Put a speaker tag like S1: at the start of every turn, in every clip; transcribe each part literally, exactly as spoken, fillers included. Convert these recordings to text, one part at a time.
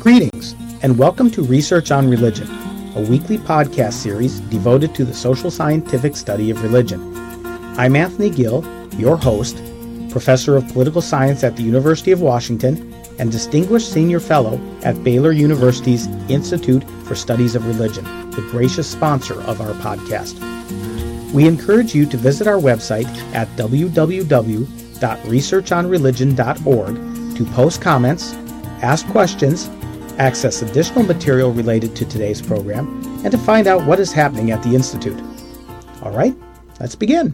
S1: Greetings, and welcome to Research on Religion, a weekly podcast series devoted to the social scientific study of religion. I'm Anthony Gill, your host, Professor of Political Science at the University of Washington and Distinguished Senior Fellow at Baylor University's Institute for Studies of Religion, the gracious sponsor of our podcast. We encourage you to visit our website at w w w dot research on religion dot org to post comments, ask questions, access additional material related to today's program, and to find out what is happening at the Institute. All right, let's begin.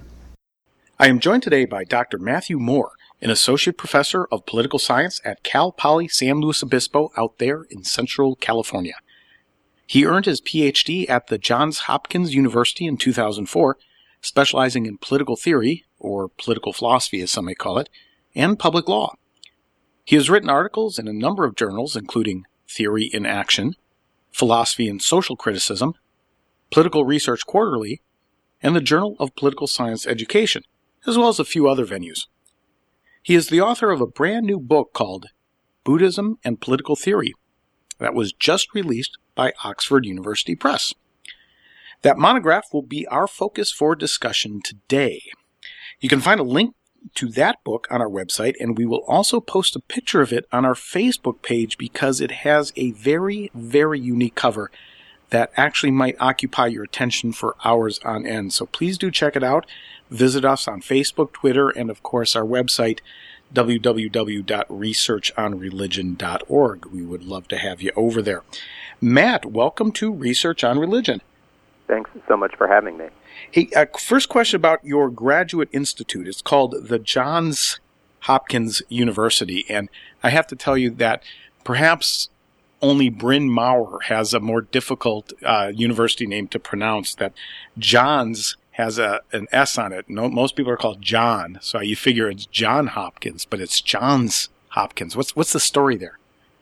S2: I am joined today by Doctor Matthew Moore, an Associate Professor of Political Science at Cal Poly San Luis Obispo out there in Central California. He earned his P H D at the Johns Hopkins University in two thousand four, specializing in political theory, or political philosophy as some may call it, and public law. He has written articles in a number of journals, including Theory in Action, Philosophy and Social Criticism, Political Research Quarterly, and the Journal of Political Science Education, as well as a few other venues. He is the author of a brand new book called Buddhism and Political Theory that was just released by Oxford University Press. That monograph will be our focus for discussion today. You can find a link to that book on our website, and we will also post a picture of it on our Facebook page because it has a very, very unique cover that actually might occupy your attention for hours on end. So please do check it out. Visit us on Facebook, Twitter, and of course our website, w w w dot research on religion dot org. We would love to have you over there. Matt, welcome to Research on Religion.
S3: Thanks so much for having me.
S2: Hey, uh, first question about your graduate institute. It's called the Johns Hopkins University, and I have to tell you that perhaps only Bryn Mawr has a more difficult uh, university name to pronounce. That Johns has a an S on it. No, most people are called John, so you figure it's John Hopkins, but it's Johns Hopkins. What's what's the story there?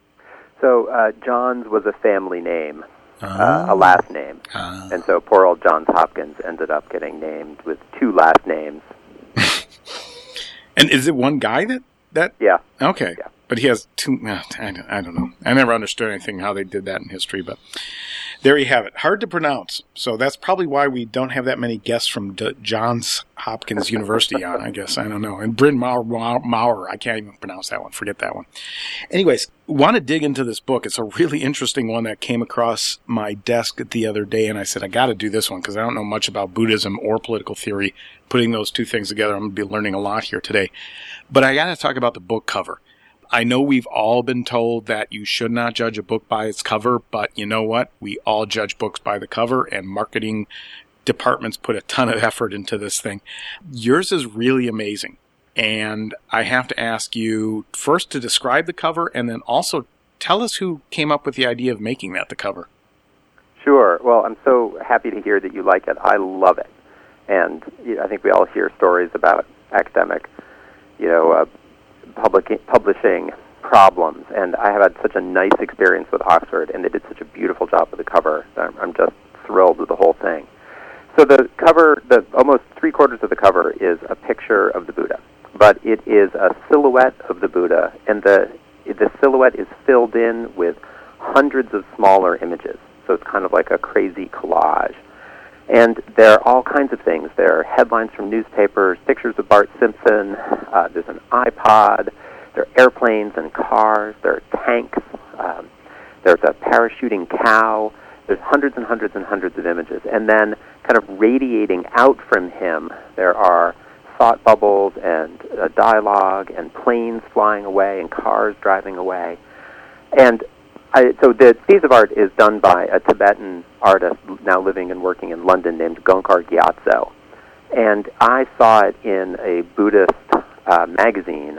S3: So uh, Johns was a family name.
S2: Oh.
S3: Uh, a last name.
S2: Uh.
S3: And so poor old Johns Hopkins ended up getting named with two last names.
S2: And is it one guy that? that?
S3: Yeah.
S2: Okay.
S3: Yeah.
S2: But he has two, uh, I, don't, I don't know. I never understood anything how they did that in history, but there you have it. Hard to pronounce. So that's probably why we don't have that many guests from D- Johns Hopkins University on, I guess. I don't know. And Bryn Mawr, Mawr, I can't even pronounce that one. Forget that one. Anyways, want to dig into this book. It's a really interesting one that came across my desk the other day, and I said, I got to do this one because I don't know much about Buddhism or political theory. Putting those two things together, I'm going to be learning a lot here today. But I got to talk about the book cover. I know we've all been told that you should not judge a book by its cover, but you know what? We all judge books by the cover, and marketing departments put a ton of effort into this thing. Yours is really amazing, and I have to ask you first to describe the cover, and then also tell us who came up with the idea of making that the cover.
S3: Sure. Well, I'm so happy to hear that you like it. I love it. And you know, I think we all hear stories about academic, you know, uh, Public, publishing problems, and I have had such a nice experience with Oxford, and they did such a beautiful job with the cover. I'm, I'm just thrilled with the whole thing. So the cover, the almost three quarters of the cover is a picture of the Buddha, but it is a silhouette of the Buddha, and the the silhouette is filled in with hundreds of smaller images. So it's kind of like a crazy collage. And there are all kinds of things. There are headlines from newspapers, pictures of Bart Simpson, uh, there's an iPod, there are airplanes and cars, there are tanks, um, there's a parachuting cow, there's hundreds and hundreds and hundreds of images. And then kind of radiating out from him, there are thought bubbles and uh, dialogue and planes flying away and cars driving away. And I, so the piece of art is done by a Tibetan artist now living and working in London named Gonkar Gyatso. And I saw it in a Buddhist uh, magazine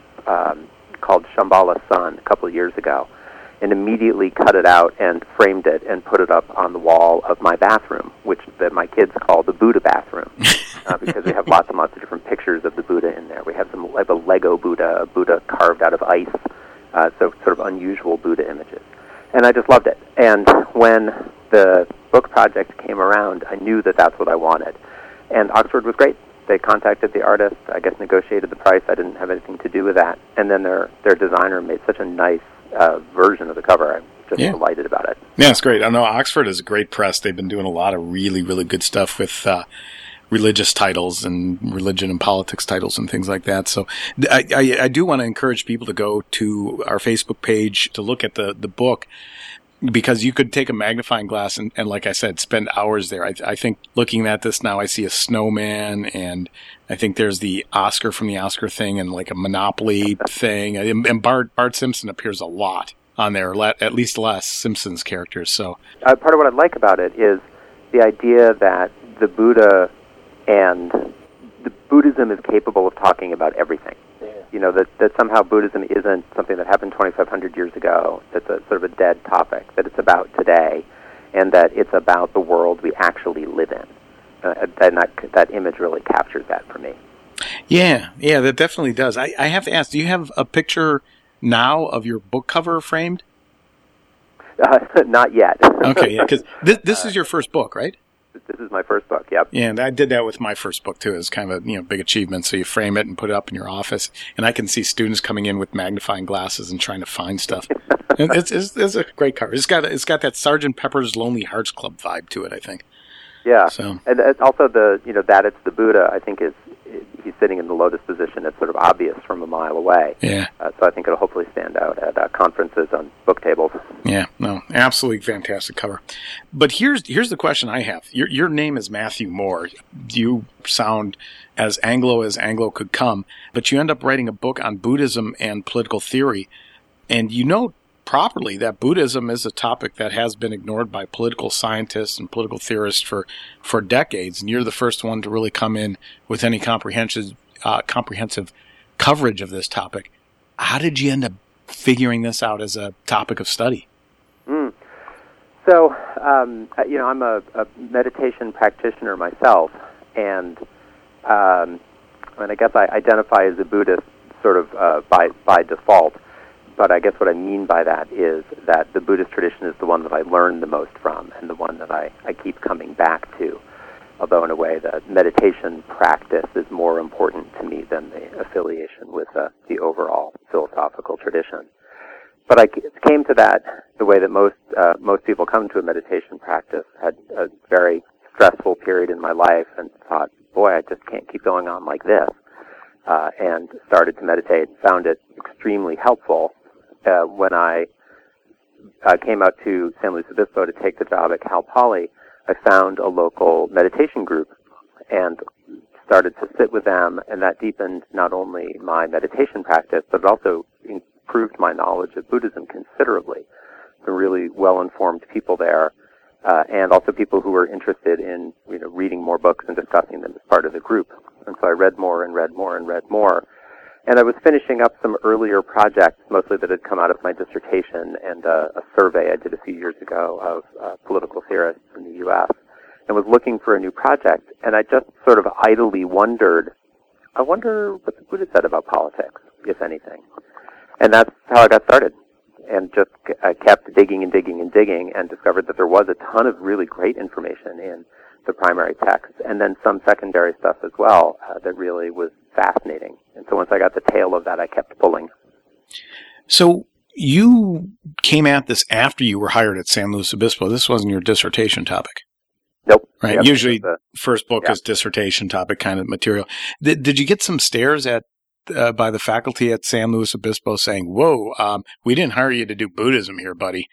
S3: um, called Shambhala Sun a couple of years ago, and immediately cut it out and framed it and put it up on the wall of my bathroom, which that my kids call the Buddha bathroom, uh, because we have lots and lots of different pictures of the Buddha in there. We have some like a Lego Buddha, a Buddha carved out of ice. Uh, so sort of unusual Buddha images. And I just loved it. And when the book project came around, I knew that that's what I wanted. And Oxford was great. They contacted the artist, I guess negotiated the price. I didn't have anything to do with that. And then their their designer made such a nice uh, version of the cover. I'm just
S2: yeah.
S3: delighted about it.
S2: Yeah, it's great. I know Oxford is a great press. They've been doing a lot of really, really good stuff with uh, religious titles and religion and politics titles and things like that. So I, I, I do want to encourage people to go to our Facebook page to look at the, the book, because you could take a magnifying glass and, and like I said, spend hours there. I, I think looking at this now, I see a snowman, and I think there's the Oscar from the Oscar thing and like a Monopoly thing. And, and Bart, Bart Simpson appears a lot on there, at least less Simpsons characters. So
S3: uh, part of what I like about it is the idea that the Buddha and the Buddhism is capable of talking about everything. Yeah. You know, that, that somehow Buddhism isn't something that happened twenty-five hundred years ago, that's a sort of a dead topic, that it's about today, and that it's about the world we actually live in. Uh, and that, that image really captures that for me.
S2: Yeah, yeah, that definitely does. I, I have to ask, do you have a picture now of your book cover framed?
S3: Uh, not yet.
S2: Okay, yeah, because this, this is your first book, right?
S3: This is my first book, yep.
S2: Yeah, and I did that with my first book, too. It's kind of a you know big achievement. So you frame it and put it up in your office. And I can see students coming in with magnifying glasses and trying to find stuff. it's, it's, it's a great cover. It's got it's got that Sergeant Pepper's Lonely Hearts Club vibe to it, I think.
S3: Yeah,
S2: so.
S3: And it's also the, you know, that it's the Buddha, I think is, he's sitting in the lotus position. It's sort of obvious from a mile away.
S2: Yeah.
S3: Uh, so I think it'll hopefully stand out at uh, conferences on book tables.
S2: Yeah, no, absolutely fantastic cover. But here's here's the question I have. Your your name is Matthew Moore. You sound as Anglo as Anglo could come, but you end up writing a book on Buddhism and political theory, and you know properly that Buddhism is a topic that has been ignored by political scientists and political theorists for, for decades, and you're the first one to really come in with any comprehensive uh, comprehensive coverage of this topic. How did you end up figuring this out as a topic of study?
S3: Mm. So, um, you know, I'm a, a meditation practitioner myself, and um, and I guess I identify as a Buddhist sort of uh, by by default. But I guess what I mean by that is that the Buddhist tradition is the one that I learned the most from and the one that I, I keep coming back to, although in a way the meditation practice is more important to me than the affiliation with uh, the overall philosophical tradition. But I came to that the way that most uh, most people come to a meditation practice. Had a very stressful period in my life and thought, boy, I just can't keep going on like this, uh, and started to meditate and found it extremely helpful. Uh, when I uh, came out to San Luis Obispo to take the job at Cal Poly, I found a local meditation group and started to sit with them, and that deepened not only my meditation practice, but it also improved my knowledge of Buddhism considerably. Some really well-informed people there, uh, and also people who were interested in you know reading more books and discussing them as part of the group. And so I read more and read more and read more. And I was finishing up some earlier projects, mostly that had come out of my dissertation and uh, a survey I did a few years ago of uh, political theorists in the U S, and was looking for a new project. And I just sort of idly wondered, I wonder what the Buddha said about politics, if anything. And that's how I got started. And just I kept digging and digging and digging and discovered that there was a ton of really great information in the primary text, and then some secondary stuff as well uh, that really was fascinating. And so once I got the tail of that, I kept pulling.
S2: So you came at this after you were hired at San Luis Obispo. This wasn't your dissertation topic.
S3: Nope.
S2: Right.
S3: Yep.
S2: Usually
S3: the
S2: first book
S3: yeah.
S2: is dissertation topic kind of material. Did, did you get some stares at uh, by the faculty at San Luis Obispo saying, whoa, um, we didn't hire you to do Buddhism here, buddy?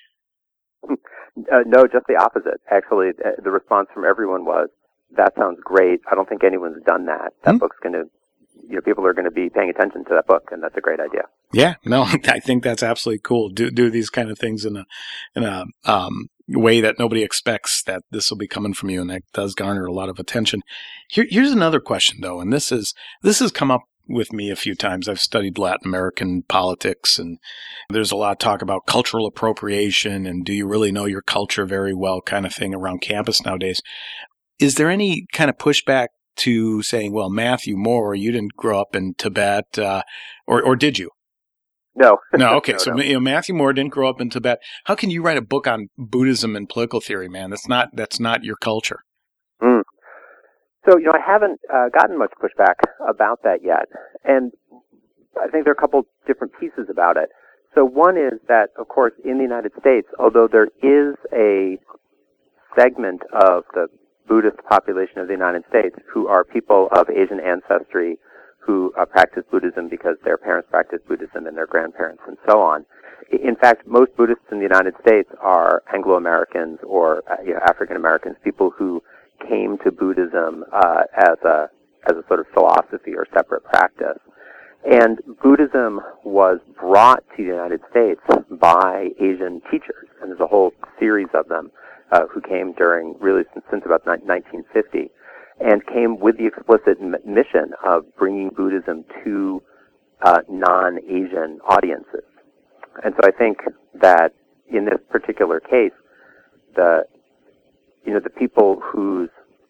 S3: Uh, no, just the opposite. Actually, uh, the response from everyone was, that sounds great. I don't think anyone's done that. That hmm? book's going to, you know, people are going to be paying attention to that book, and that's a great idea.
S2: Yeah, no, I think that's absolutely cool. Do do these kind of things in a in a um, way that nobody expects that this will be coming from you, and that does garner a lot of attention. Here, here's another question, though, and this is this has come up with me a few times. I've studied Latin American politics, and there's a lot of talk about cultural appropriation and do you really know your culture very well kind of thing around campus nowadays. Is there any kind of pushback to saying, well, Matthew Moore, you didn't grow up in Tibet, uh, or, or did you?
S3: No.
S2: No, okay.
S3: no,
S2: so
S3: no.
S2: You know, Matthew Moore didn't grow up in Tibet. How can you write a book on Buddhism and political theory, man? That's not, that's not your culture.
S3: Mm. So, you know, I haven't uh, gotten much pushback about that yet. And I think there are a couple different pieces about it. So one is that, of course, in the United States, although there is a segment of the Buddhist population of the United States who are people of Asian ancestry who uh, practice Buddhism because their parents practiced Buddhism and their grandparents and so on. In fact, most Buddhists in the United States are Anglo-Americans or uh, you know, African-Americans, people who came to Buddhism uh, as a as a sort of philosophy or separate practice. And Buddhism was brought to the United States by Asian teachers, and there's a whole series of them uh, who came during, really since, since about nineteen fifty, and came with the explicit m- mission of bringing Buddhism to uh, non-Asian audiences. And so I think that in this particular case, the you know the people whose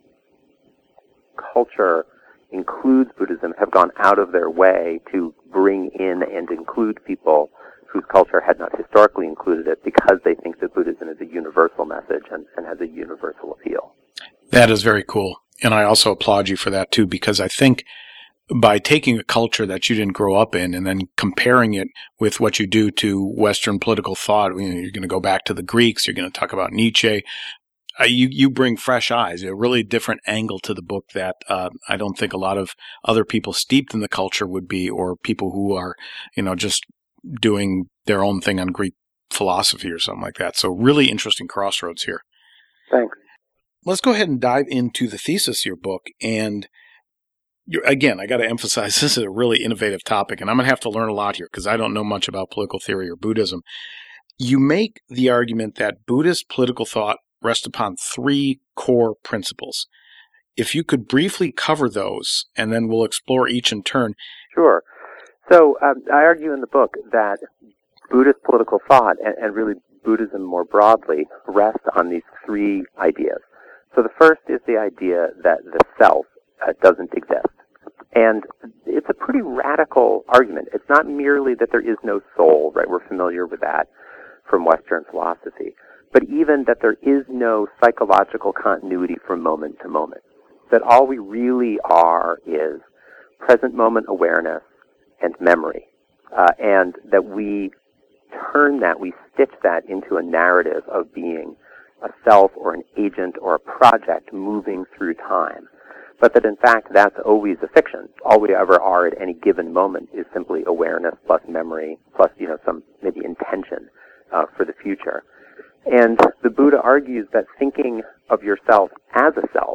S3: culture includes Buddhism have gone out of their way to bring in and include people whose culture had not historically included it because they think that Buddhism is a universal message and, and has a universal appeal.
S2: That is very cool. And I also applaud you for that too, because I think by taking a culture that you didn't grow up in and then comparing it with what you do to Western political thought, you know, you're going to go back to the Greeks, you're going to talk about Nietzsche. Uh, you, you bring fresh eyes, a really different angle to the book that uh, I don't think a lot of other people steeped in the culture would be, or people who are, you know, just doing their own thing on Greek philosophy or something like that. So really interesting crossroads here.
S3: Thanks.
S2: Let's go ahead and dive into the thesis of your book. And you're, again, I got to emphasize this is a really innovative topic, and I'm going to have to learn a lot here because I don't know much about political theory or Buddhism. You make the argument that Buddhist political thought rest upon three core principles. If you could briefly cover those, and then we'll explore each in turn.
S3: Sure. So um, I argue in the book that Buddhist political thought, and, and really Buddhism more broadly, rest on these three ideas. So the first is the idea that the self uh, doesn't exist. And it's a pretty radical argument. It's not merely that there is no soul, right? We're familiar with that from Western philosophy. But even that there is no psychological continuity from moment to moment. That all we really are is present moment awareness and memory. Uh, and that we turn that, we stitch that into a narrative of being a self or an agent or a project moving through time. But that in fact that's always a fiction. All we ever are at any given moment is simply awareness plus memory plus, you know, some maybe intention uh, for the future. And the Buddha argues that thinking of yourself as a self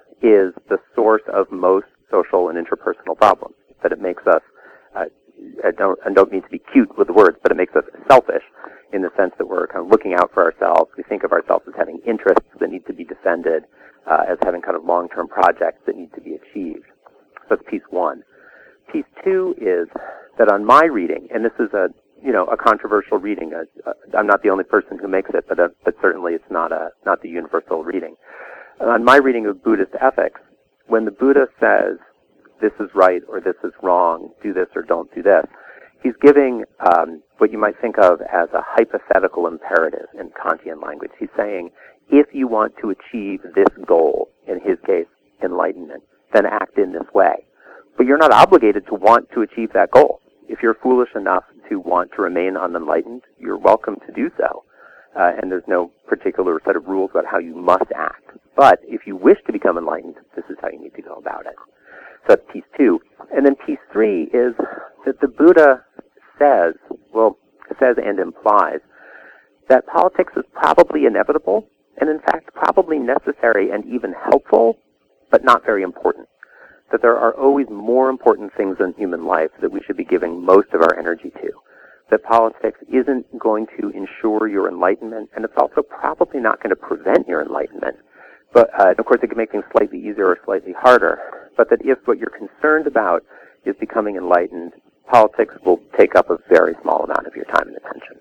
S3: is the source of most social and interpersonal problems. That it makes us, uh, I don't, I don't mean to be cute with the words, but it makes us selfish in the sense that we're kind of looking out for ourselves. We think of ourselves as having interests that need to be defended, uh, as having kind of long-term projects that need to be achieved. So that's piece one. Piece two is that on my reading, and this is a you know, a controversial reading. Uh, uh, I'm not the only person who makes it, but uh, but certainly it's not a not the universal reading. On my reading of Buddhist ethics, when the Buddha says this is right or this is wrong, do this or don't do this, he's giving um, what you might think of as a hypothetical imperative in Kantian language. He's saying, if you want to achieve this goal, in his case, enlightenment, then act in this way. But you're not obligated to want to achieve that goal. If you're foolish enough to want to remain unenlightened, you're welcome to do so. Uh, and there's no particular set of rules about how you must act. But if you wish to become enlightened, this is how you need to go about it. So that's piece two. And then piece three is that the Buddha says, well, says and implies, that politics is probably inevitable, and in fact probably necessary and even helpful, but not very important. That there are always more important things in human life that we should be giving most of our energy to. That politics isn't going to ensure your enlightenment, and it's also probably not going to prevent your enlightenment. But, uh, of course, it can make things slightly easier or slightly harder. But that if what you're concerned about is becoming enlightened, politics will take up a very small amount of your time and attention.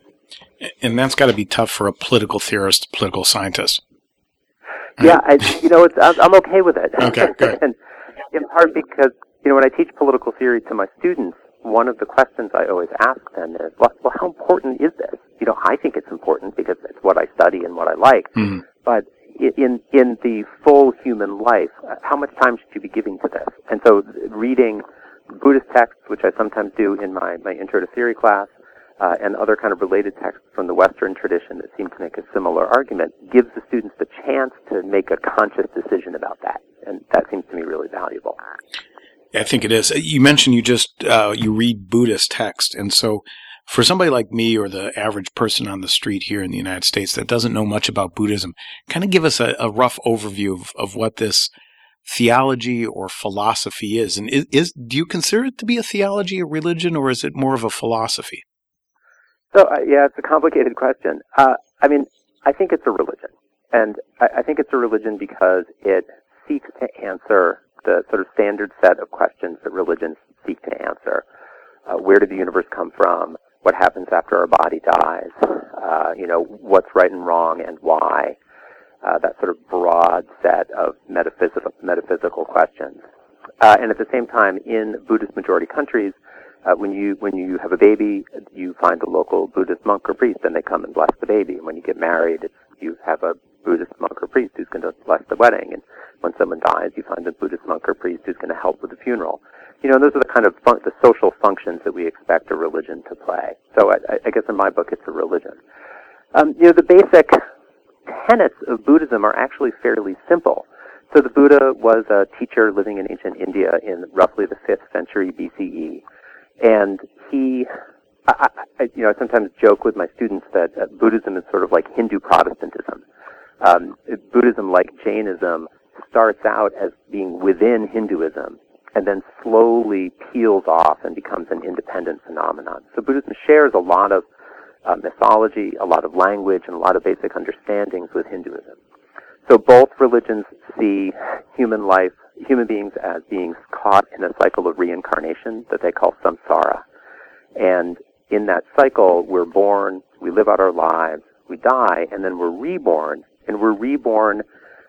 S2: And that's got to be tough for a political theorist, political scientist.
S3: Yeah, I, you know, it's, I'm okay with it.
S2: Okay, good.
S3: And in part because, you know, when I teach political theory to my students, one of the questions I always ask them is, well, well how important is this? You know, I think it's important because it's what I study and what I like. Mm-hmm. But in in the full human life, how much time should you be giving to this? And so reading Buddhist texts, which I sometimes do in my, my Intro to Theory class, uh, and other kind of related texts from the Western tradition that seem to make a similar argument, gives the students the chance to make a conscious decision about that. And that seems to me really valuable.
S2: I think it is. You mentioned you just, uh, you read Buddhist text. And so for somebody like me or the average person on the street here in the United States that doesn't know much about Buddhism, kind of give us a, a rough overview of, of what this theology or philosophy is. And is, is do you consider it to be a theology, a religion, or is it more of a philosophy?
S3: So, uh, yeah, it's a complicated question. Uh, I mean, I think it's a religion. And I, I think it's a religion because it seeks to answer the sort of standard set of questions that religions seek to answer. Uh, where did the universe come from? What happens after our body dies? Uh, you know, what's right and wrong and why? Uh, that sort of broad set of metaphysical, metaphysical questions. Uh, and at the same time, in Buddhist majority countries, uh, when you when you have a baby, you find a local Buddhist monk or priest, and they come and bless the baby. And when you get married, it's, you have a Buddhist monk or priest who's going to bless the wedding. And when someone dies, you find a Buddhist monk or priest who's going to help with the funeral. You know, those are the kind of fun- the social functions that we expect a religion to play. So I, I guess in my book, it's a religion. Um, you know, the basic tenets of Buddhism are actually fairly simple. So the Buddha was a teacher living in ancient India in roughly the fifth century B C E. And he, I, I, you know, I sometimes joke with my students that uh, Buddhism is sort of like Hindu Protestantism. Um, Buddhism, like Jainism, starts out as being within Hinduism and then slowly peels off and becomes an independent phenomenon. So Buddhism shares a lot of uh, mythology, a lot of language, and a lot of basic understandings with Hinduism. So both religions see human life, human beings as beings caught in a cycle of reincarnation that they call samsara. And in that cycle, we're born, we live out our lives, we die, and then we're reborn, and we're reborn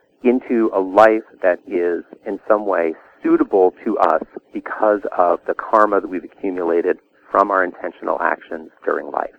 S3: into a life that is in some way suitable to us because of the karma that we've accumulated from our intentional actions during life.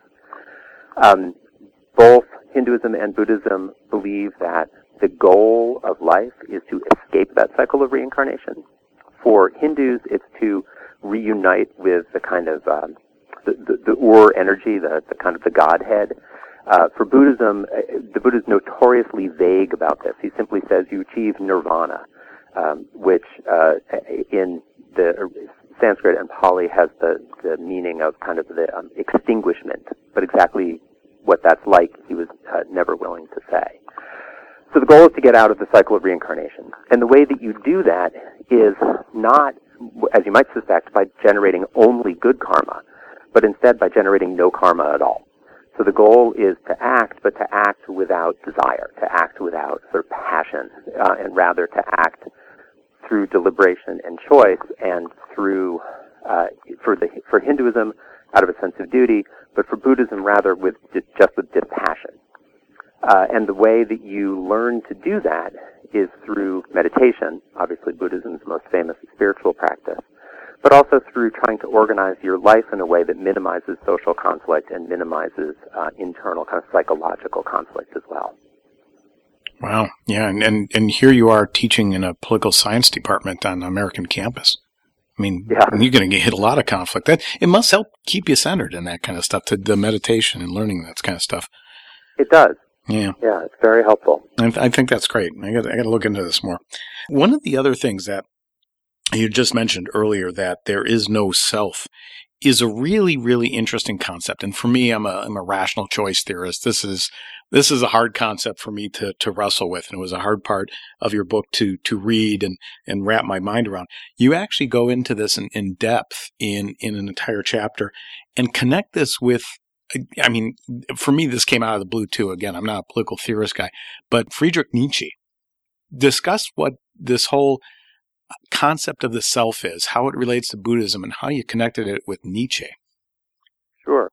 S3: Um, both Hinduism and Buddhism believe that the goal of life is to escape that cycle of reincarnation. For Hindus, it's to reunite with the kind of um, the, the, the Ur energy, the, the kind of the Godhead. Uh, for Buddhism, the Buddha is notoriously vague about this. He simply says you achieve nirvana, um, which uh, in the Sanskrit and Pali has the, the meaning of kind of the um, extinguishment, but exactly what that's like he was uh, never willing to say. So the goal is to get out of the cycle of reincarnation. And the way that you do that is not, as you might suspect, by generating only good karma, but instead by generating no karma at all. So the goal is to act, but to act without desire, to act without sort of passion, uh, and rather to act through deliberation and choice, and through, uh, for the for Hinduism, out of a sense of duty, but for Buddhism, rather with just with dispassion. Uh, and the way that you learn to do that is through meditation, obviously Buddhism's most famous spiritual practice, but also through trying to organize your life in a way that minimizes social conflict and minimizes uh, internal kind of psychological conflict as well.
S2: Wow. Yeah. And, and, and here you are teaching in a political science department on an American campus. I mean,
S3: yeah.
S2: You're going to hit a lot of conflict. That it must help keep you centered in that kind of stuff, to the meditation and learning that kind of stuff.
S3: It does.
S2: Yeah.
S3: Yeah, it's very helpful.
S2: I, th- I think that's great. I got I got to look into this more. One of the other things that you just mentioned earlier, that there is no self, is a really, really interesting concept. And for me, I'm a I'm a rational choice theorist. This is this is a hard concept for me to to wrestle with, and it was a hard part of your book to to read and and wrap my mind around. You actually go into this in, in depth in in an entire chapter and connect this with. I mean, for me, this came out of the blue too. Again, I'm not a political theorist guy, but Friedrich Nietzsche discussed what this whole concept of the self is, how it relates to Buddhism, and how you connected it with Nietzsche.
S3: Sure.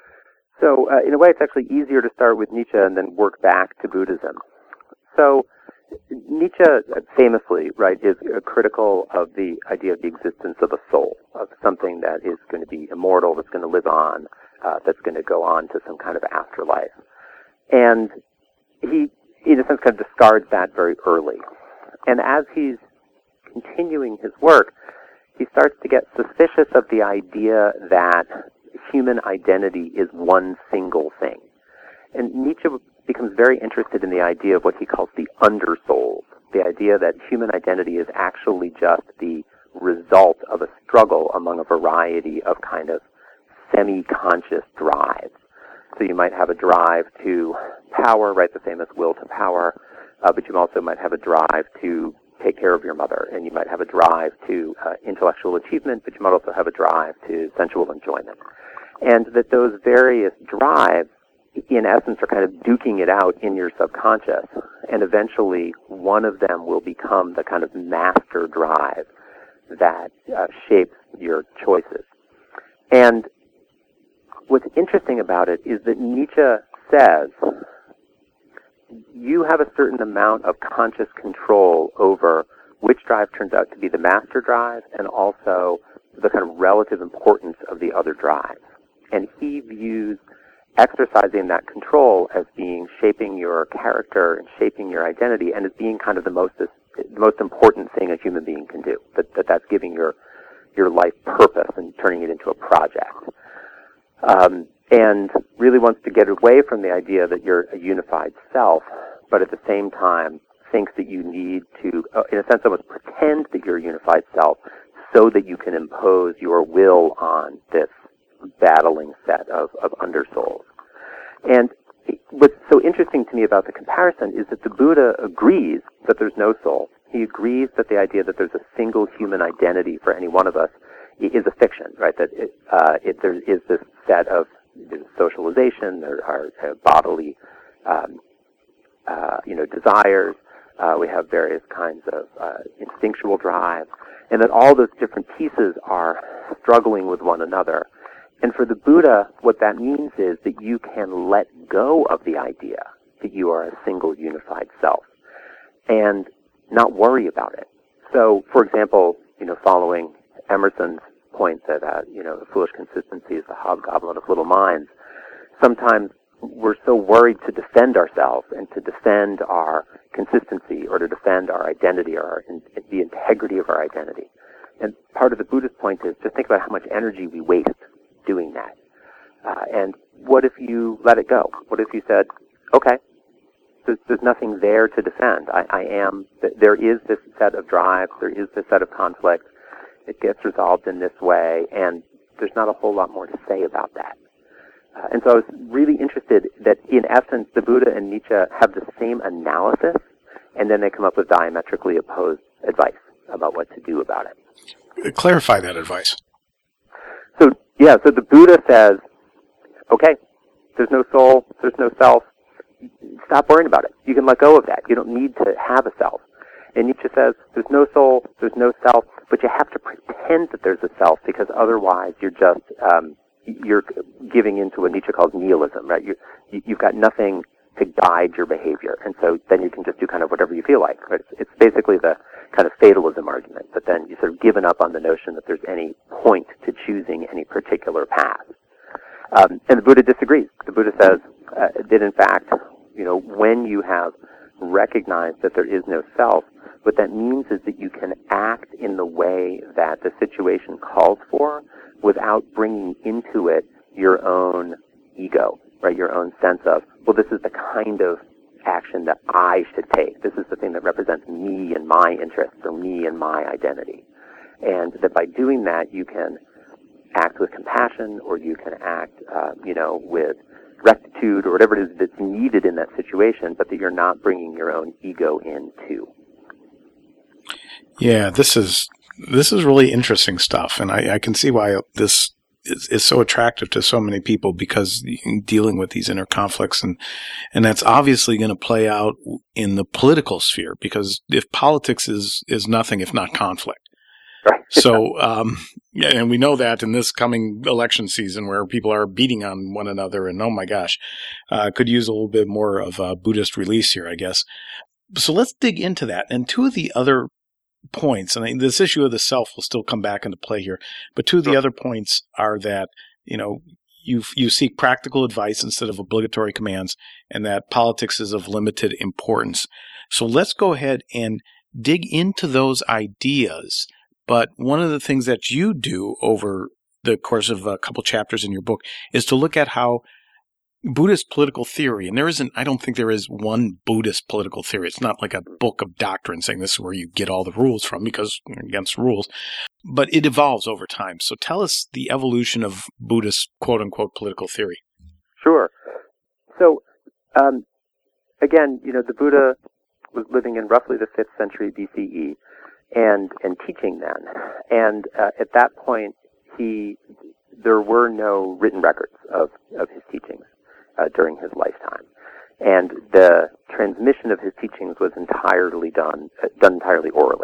S3: So, uh, in a way, it's actually easier to start with Nietzsche and then work back to Buddhism. So, Nietzsche famously, right, is critical of the idea of the existence of a soul, of something that is going to be immortal, that's going to live on, uh, that's going to go on to some kind of afterlife. And he, in a sense, kind of discards that very early. And as he's continuing his work, he starts to get suspicious of the idea that human identity is one single thing. And Nietzsche becomes very interested in the idea of what he calls the undersouls, the idea that human identity is actually just the result of a struggle among a variety of kind of semi-conscious drives. So you might have a drive to power, right, the famous will to power, uh, but you also might have a drive to take care of your mother, and you might have a drive to uh, intellectual achievement, but you might also have a drive to sensual enjoyment. And that those various drives, in essence, are kind of duking it out in your subconscious, and eventually one of them will become the kind of master drive that uh, shapes your choices. And what's interesting about it is that Nietzsche says you have a certain amount of conscious control over which drive turns out to be the master drive and also the kind of relative importance of the other drives. And he views exercising that control as being shaping your character and shaping your identity, and as being kind of the most the most important thing a human being can do. That, that that's giving your your life purpose and turning it into a project. Um, and really wants to get away from the idea that you're a unified self, but at the same time thinks that you need to, uh, in a sense, almost pretend that you're a unified self so that you can impose your will on this battling set of, of undersouls. And what's so interesting to me about the comparison is that the Buddha agrees that there's no soul. He agrees that the idea that there's a single human identity for any one of us is a fiction, right? That it, uh, it, there is this set of socialization, there are uh, bodily, um, uh, you know, desires. Uh, we have various kinds of uh, instinctual drives, and that all those different pieces are struggling with one another. And for the Buddha, what that means is that you can let go of the idea that you are a single unified self and not worry about it. So, for example, you know, following Emerson's point that, uh, you know, foolish consistency is the hobgoblin of little minds, sometimes we're so worried to defend ourselves and to defend our consistency or to defend our identity or our, in, the integrity of our identity. And part of the Buddhist point is just think about how much energy we waste doing that. Uh, and what if you let it go? What if you said, okay, there's, there's nothing there to defend. I, I am, there is this set of drives, there is this set of conflicts. It gets resolved in this way, and there's not a whole lot more to say about that. Uh, and so I was really interested that, in essence, the Buddha and Nietzsche have the same analysis, and then they come up with diametrically opposed advice about what to do about it.
S2: Clarify that advice.
S3: So, yeah, so the Buddha says, okay, there's no soul, there's no self. Stop worrying about it. You can let go of that. You don't need to have a self. And Nietzsche says, there's no soul, there's no self, but you have to pretend that there's a self, because otherwise you're just, um, you're giving into what Nietzsche calls nihilism, right? You, you've got nothing to guide your behavior, and so then you can just do kind of whatever you feel like. Right? It's basically the kind of fatalism argument, but then you've sort of given up on the notion that there's any point to choosing any particular path. Um, and the Buddha disagrees. The Buddha says uh, that, in fact, you know, when you have recognized that there is no self, what that means is that you can act in the way that the situation calls for without bringing into it your own ego, right? Your own sense of, well, this is the kind of action that I should take. This is the thing that represents me and my interests, or me and my identity. And that by doing that, you can act with compassion, or you can act, uh, you know, with rectitude, or whatever it is that's needed in that situation, but that you're not bringing your own ego in too.
S2: Yeah, this is this is really interesting stuff, and I, I can see why this is, is so attractive to so many people, because dealing with these inner conflicts, and and that's obviously going to play out in the political sphere, because if politics is is nothing if not conflict.
S3: Right.
S2: So, um, yeah, and we know that in this coming election season, where people are beating on one another, and oh my gosh, uh, could use a little bit more of a Buddhist release here, I guess. So let's dig into that. And two of the other points, and this issue of the self will still come back into play here, but two of the other points are that, you know, you you seek practical advice instead of obligatory commands, and that politics is of limited importance. So let's go ahead and dig into those ideas. But one of the things that you do over the course of a couple chapters in your book, is to look at how Buddhist political theory, and there isn't, I don't think there is one Buddhist political theory. It's not like a book of doctrine saying this is where you get all the rules from, because you're against rules, but it evolves over time. So tell us the evolution of Buddhist quote-unquote political theory.
S3: Sure. So, um, again, you know, the Buddha was living in roughly the fifth century B C E and, and teaching then. And uh, at that point, he, there were no written records of, of his teachings. Uh, during his lifetime, and the transmission of his teachings was entirely done uh, done entirely orally.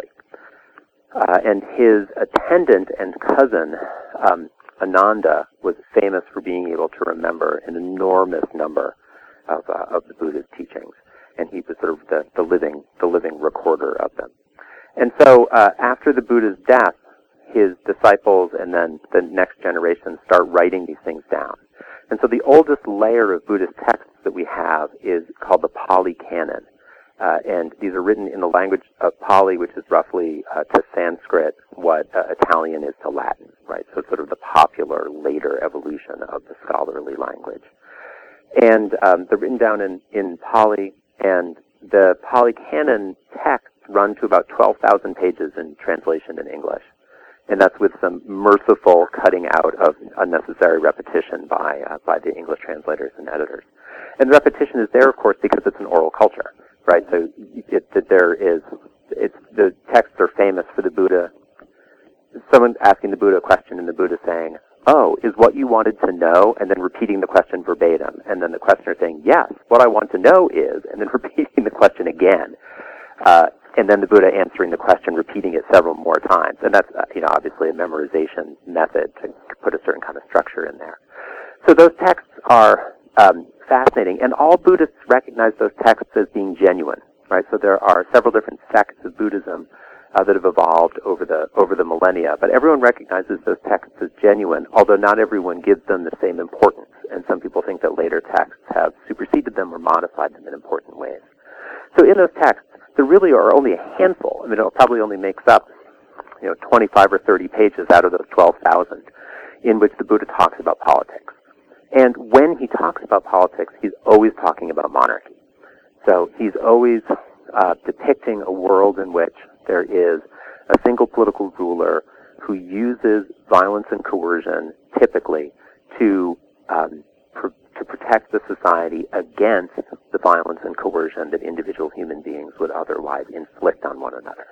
S3: Uh, and his attendant and cousin um, Ananda was famous for being able to remember an enormous number of uh, of the Buddha's teachings, and he was sort of the, the living the living recorder of them. And so, uh, after the Buddha's death, his disciples and then the next generation start writing these things down. And so the oldest layer of Buddhist texts that we have is called the Pali Canon. Uh, and these are written in the language of Pali, which is roughly uh, to Sanskrit what uh, Italian is to Latin, right? So it's sort of the popular later evolution of the scholarly language. And um, they're written down in, in Pali, and the Pali Canon texts run to about twelve thousand pages in translation in English. And that's with some merciful cutting out of unnecessary repetition by uh, by the English translators and editors. And the repetition is there, of course, because it's an oral culture, right? So it, it, there is, it's, the texts are famous for the Buddha, someone asking the Buddha a question and the Buddha saying, "Oh, is what you wanted to know?" and then repeating the question verbatim. And then the questioner saying, "Yes, what I want to know is," and then repeating the question again. Uh, and then the Buddha answering the question, repeating it several more times. And that's, uh, you know, obviously a memorization method to put a certain kind of structure in there. So those texts are um, fascinating. And all Buddhists recognize those texts as being genuine, right? So there are several different sects of Buddhism uh, that have evolved over the over the millennia. But everyone recognizes those texts as genuine, although not everyone gives them the same importance. And some people think that later texts have superseded them or modified them in important ways. So in those texts, there really are only a handful. I mean, it probably only makes up, you know, twenty-five or thirty pages out of those twelve thousand in which the Buddha talks about politics. And when he talks about politics, he's always talking about monarchy. So he's always uh, depicting a world in which there is a single political ruler who uses violence and coercion, typically, to um, pr- to protect the society against the violence and coercion that individual human beings would otherwise inflict on one another.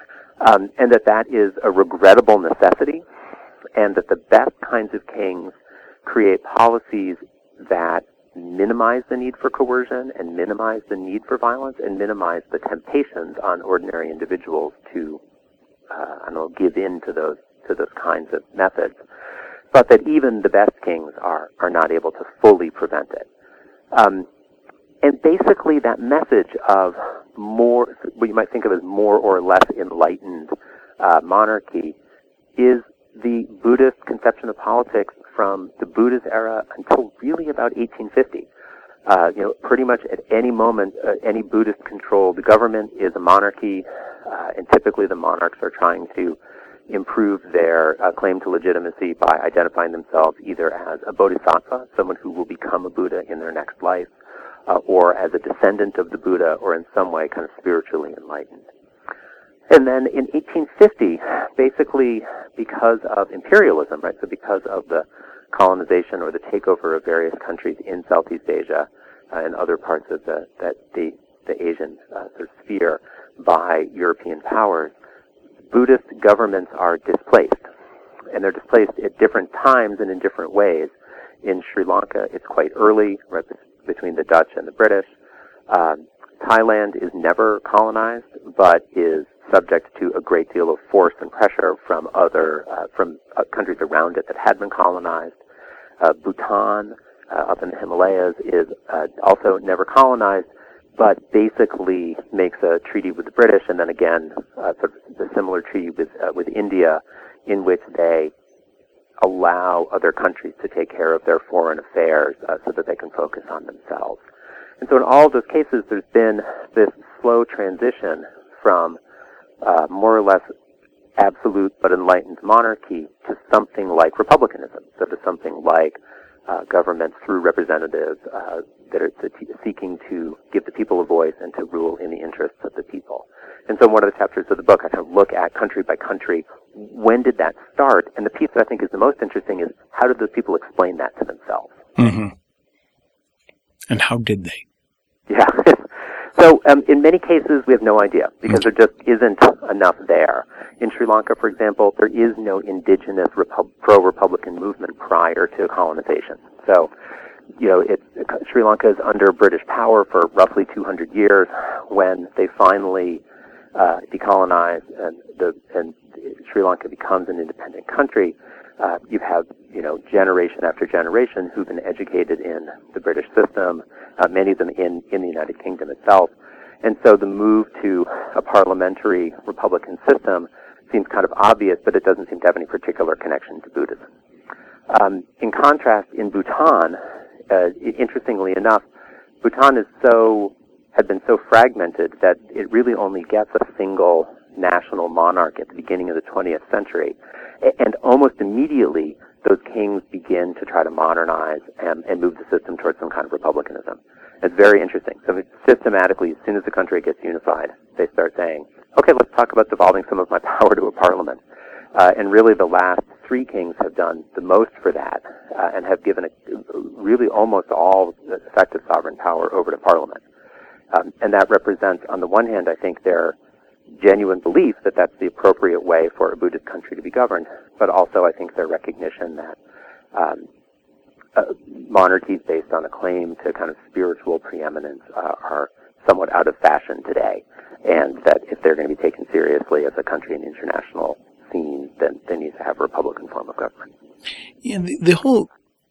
S3: Um, and that that is a regrettable necessity, and that the best kinds of kings create policies that minimize the need for coercion and minimize the need for violence and minimize the temptations on ordinary individuals to, uh, I don't know, give in to those to those kinds of methods. But that even the best kings are, are not able to fully prevent it. Um, and basically that message of more, what you might think of as more or less enlightened uh, monarchy, is the Buddhist conception of politics from the Buddha's era until really about eighteen fifty. Uh, you know, pretty much at any moment, uh, any Buddhist-controlled government is a monarchy, uh, and typically the monarchs are trying to improve their uh, claim to legitimacy by identifying themselves either as a bodhisattva, someone who will become a Buddha in their next life, uh, or as a descendant of the Buddha, or in some way kind of spiritually enlightened. And then in eighteen fifty, basically because of imperialism, right, so because of the colonization or the takeover of various countries in Southeast Asia uh, and other parts of the, that the, the Asian uh, sort of sphere by European powers, Buddhist governments are displaced, and they're displaced at different times and in different ways. In Sri Lanka, it's quite early, right between the Dutch and the British. Um, Thailand is never colonized, but is subject to a great deal of force and pressure from other uh, from uh, countries around it that had been colonized. Uh, Bhutan, uh, up in the Himalayas, is uh, also never colonized, but basically makes a treaty with the British, and then again, uh, sort of a similar treaty with uh, with India, in which they allow other countries to take care of their foreign affairs uh, so that they can focus on themselves. And so in all of those cases, there's been this slow transition from uh, more or less absolute but enlightened monarchy to something like republicanism, so to something like uh, governments through representatives uh, that are seeking to give the people a voice and to rule in the interests of the people. And so in one of the chapters of the book, I kind of look at country by country, when did that start? And the piece that I think is the most interesting is, how did those people explain that to themselves?
S2: Mm-hmm. And how did they?
S3: Yeah. So um, in many cases, we have no idea, because there just isn't enough there. In Sri Lanka, for example, there is no indigenous Repu- pro-Republican movement prior to colonization. So, you know, it, Sri Lanka is under British power for roughly two hundred years. When they finally uh, decolonize and, the, and Sri Lanka becomes an independent country, uh, you have, you know, generation after generation who've been educated in the British system, uh, many of them in, in the United Kingdom itself. And so the move to a parliamentary Republican system seems kind of obvious, but it doesn't seem to have any particular connection to Buddhism. Um, in contrast, in Bhutan, uh, interestingly enough, Bhutan is so had been so fragmented that it really only gets a single national monarch at the beginning of the twentieth century. And almost immediately, those kings begin to try to modernize and, and move the system towards some kind of republicanism. It's very interesting. So systematically, as soon as the country gets unified, they start saying, okay, let's talk about devolving some of my power to a parliament. Uh, and really the last three kings have done the most for that uh, and have given a, really almost all effective sovereign power over to parliament. Um, and that represents, on the one hand, I think, their genuine belief that that's the appropriate way for a Buddhist country to be governed, but also I think their recognition that um, uh, monarchies based on a claim to kind of spiritual preeminence uh, are somewhat out of fashion today, and that if they're going to be taken seriously as a country in the international scene, then they need to have a republican form of government.
S2: Yeah, the, the whole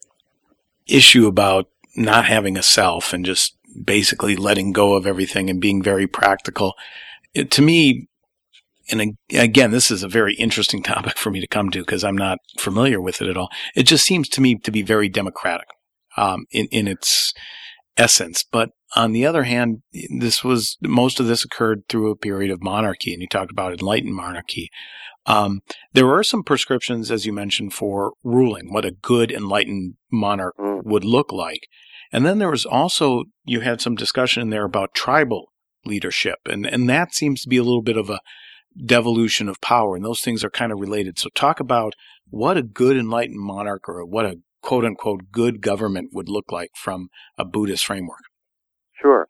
S2: issue about not having a self and just basically letting go of everything and being very practical, it, to me, and again, this is a very interesting topic for me to come to because I'm not familiar with it at all. It just seems to me to be very democratic um, in, in its essence. But on the other hand, this was most of this occurred through a period of monarchy, and you talked about enlightened monarchy. Um, there were some prescriptions, as you mentioned, for ruling, what a good enlightened monarch would look like. And then there was also, you had some discussion in there about tribal leadership, and, and that seems to be a little bit of a devolution of power, and those things are kind of related. So talk about what a good enlightened monarch or what a quote-unquote good government would look like from a Buddhist framework.
S3: Sure.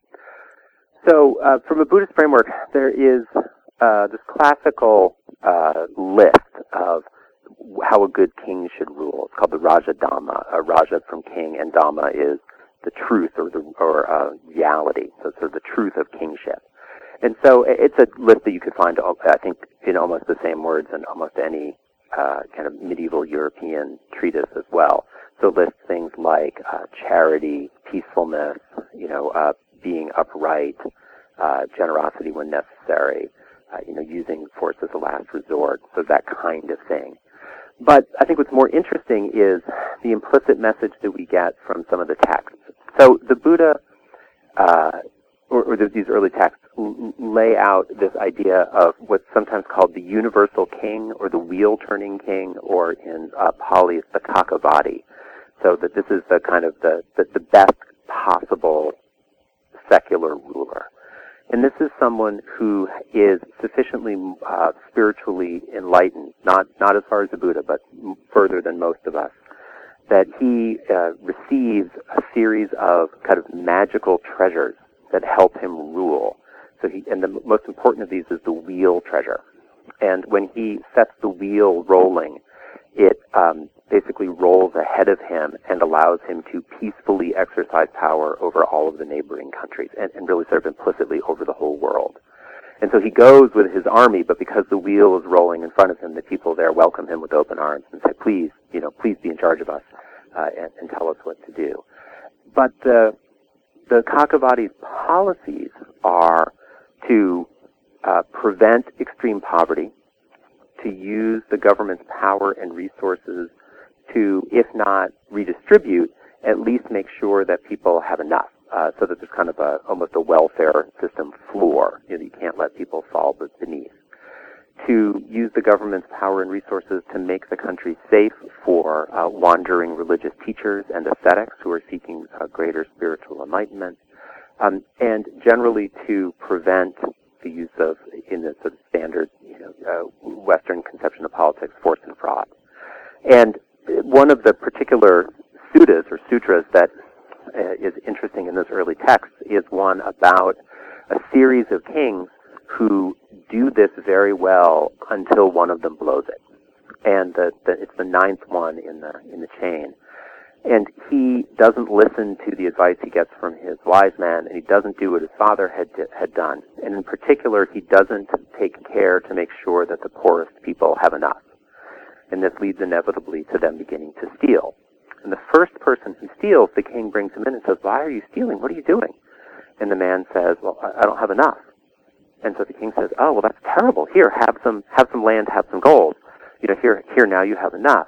S3: So uh, from a Buddhist framework, there is uh, this classical uh, list of how a good king should rule. It's called the Raja Dhamma. A Raja from king, and Dhamma is the truth or the or uh, reality, so it's sort of the truth of kingship. And so it's a list that you could find, I think, in almost the same words in almost any uh, kind of medieval European treatise as well. So it lists things like uh, charity, peacefulness, you know, uh, being upright, uh, generosity when necessary, uh, you know, using force as a last resort, so that kind of thing. But I think what's more interesting is the implicit message that we get from some of the texts. So the Buddha, uh, or, or these early texts, l- lay out this idea of what's sometimes called the universal king, or the wheel-turning king, or in uh, Pali, it's the Kakavati. So that this is the kind of the, the, the best possible secular ruler. And this is someone who is sufficiently uh, spiritually enlightened, not not as far as the Buddha, but further than most of us, that he uh, receives a series of kind of magical treasures that help him rule. So he, and the most important of these is the wheel treasure. And when he sets the wheel rolling, it um, basically rolls ahead of him and allows him to peacefully exercise power over all of the neighboring countries, and, and really sort of implicitly over the whole world. And so he goes with his army, but because the wheel is rolling in front of him, the people there welcome him with open arms and say, please, you know, please be in charge of us uh, and, and tell us what to do. But the, the Kakavati's policies are to uh, prevent extreme poverty, to use the government's power and resources to, if not redistribute, at least make sure that people have enough, uh, so that there's kind of a almost a welfare system floor. You know, you can't let people fall beneath. to use the government's power and resources to make the country safe for uh, wandering religious teachers and ascetics who are seeking uh, greater spiritual enlightenment, um, and generally to prevent the use of, in the sort of standard, you know, uh, Western conception of politics, force and fraud. And one of the particular suttas or sutras that uh, is interesting in those early texts is one about a series of kings who do this very well until one of them blows it. And the, the, it's the ninth one in the in the chain. And he doesn't listen to the advice he gets from his wise man, and he doesn't do what his father had had done. And in particular, he doesn't take care to make sure that the poorest people have enough. And this leads inevitably to them beginning to steal. And the first person who steals, the king brings him in and says, "Why are you stealing? What are you doing?" And the man says, "Well, I don't have enough." And so the king says, "Oh, well, that's terrible. Here, have some, have some land, have some gold. You know, here, here now you have enough."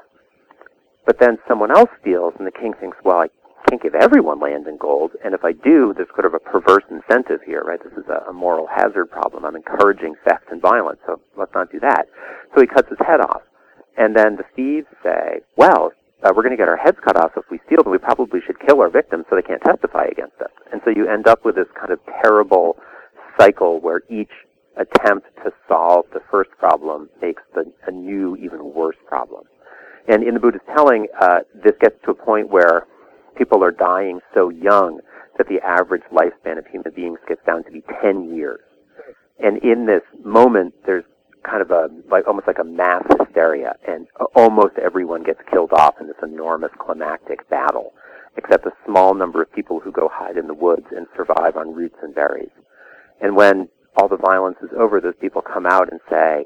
S3: But then someone else steals, and the king thinks, "Well, I can't give everyone land and gold, and if I do, there's sort of a perverse incentive here, right? This is a, a moral hazard problem. I'm encouraging theft and violence, so let's not do that." So he cuts his head off. And then the thieves say, "Well, uh, we're going to get our heads cut off if we steal, then we probably should kill our victims so they can't testify against us." And so you end up with this kind of terrible cycle where each attempt to solve the first problem makes the, a new, even worse problem. And in the Buddha's telling, uh, this gets to a point where people are dying so young that the average lifespan of human beings gets down to be ten years. And in this moment, there's kind of a, like almost like a mass hysteria, and almost everyone gets killed off in this enormous climactic battle, except a small number of people who go hide in the woods and survive on roots and berries. And when all the violence is over, those people come out and say,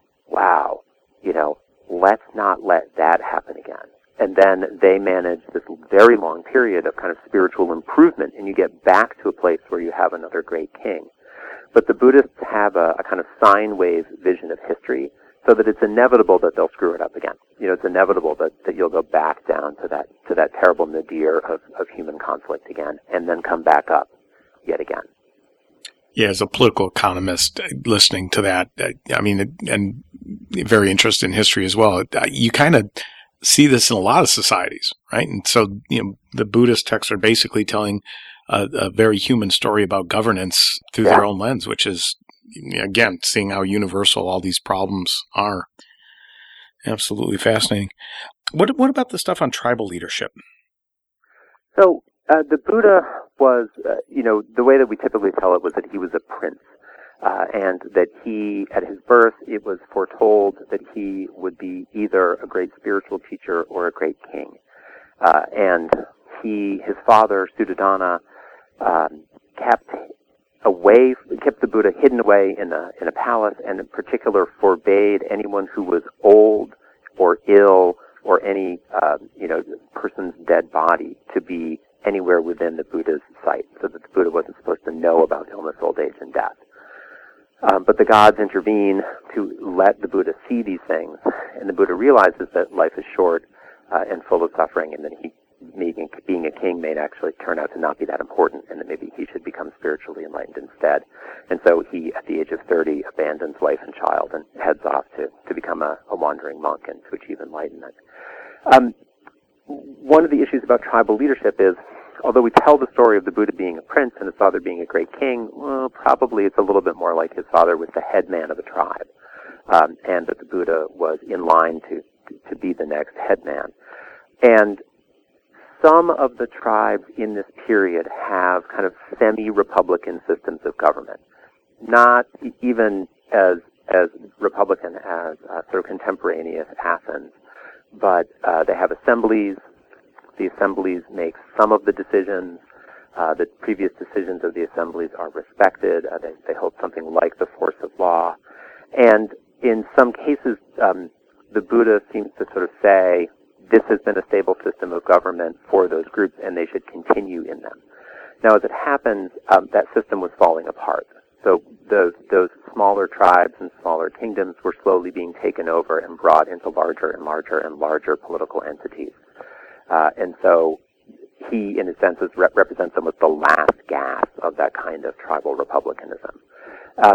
S3: "Wow, you know, let's not let that happen again." And then they manage this very long period of kind of spiritual improvement, and you get back to a place where you have another great king. But the Buddhists have a, a kind of sine wave vision of history, so that it's inevitable that they'll screw it up again. You know, it's inevitable that, that you'll go back down to that to that terrible nadir of, of human conflict again, and then come back up yet again.
S2: Yeah, as a political economist, listening to that, I mean, and very interested in history as well, you kind of see this in a lot of societies, right? And so, you know, the Buddhist texts are basically telling a, a very human story about governance through yeah. their own lens, which is, again, seeing how universal all these problems are. Absolutely fascinating. What what about the stuff on tribal leadership?
S3: So uh, the Buddha was, uh, you know, the way that we typically tell it was that he was a prince, uh, and that he, at his birth, it was foretold that he would be either a great spiritual teacher or a great king. Uh, and he, his father, Suddhodana, um, kept away, kept the Buddha hidden away in a in a palace, and in particular forbade anyone who was old or ill or any uh, you know person's dead body to be anywhere within the Buddha's sight, so that the Buddha wasn't supposed to know about illness, old age, and death. Um, but the gods intervene to let the Buddha see these things, and the Buddha realizes that life is short uh, and full of suffering, and that he, being, being a king may actually turn out to not be that important, and that maybe he should become spiritually enlightened instead. And so he, at the age of thirty, abandons wife and child and heads off to, to become a, a wandering monk and to achieve enlightenment. Um, one of the issues about tribal leadership is, although we tell the story of the Buddha being a prince and his father being a great king, well, probably it's a little bit more like his father was the head man of a tribe, um, and that the Buddha was in line to, to be the next head man. And some of the tribes in this period have kind of semi-republican systems of government, not even as as republican as uh, sort of contemporaneous Athens, but uh, they have assemblies. The assemblies make some of the decisions. Uh, the previous decisions of the assemblies are respected. Uh, they, they hold something like the force of law. And in some cases, um, the Buddha seems to sort of say, this has been a stable system of government for those groups, and they should continue in them. Now, as it happens, um, that system was falling apart. So those, those smaller tribes and smaller kingdoms were slowly being taken over and brought into larger and larger and larger political entities. Uh, and so he, in a sense, is rep- represents almost the last gasp of that kind of tribal republicanism. Um,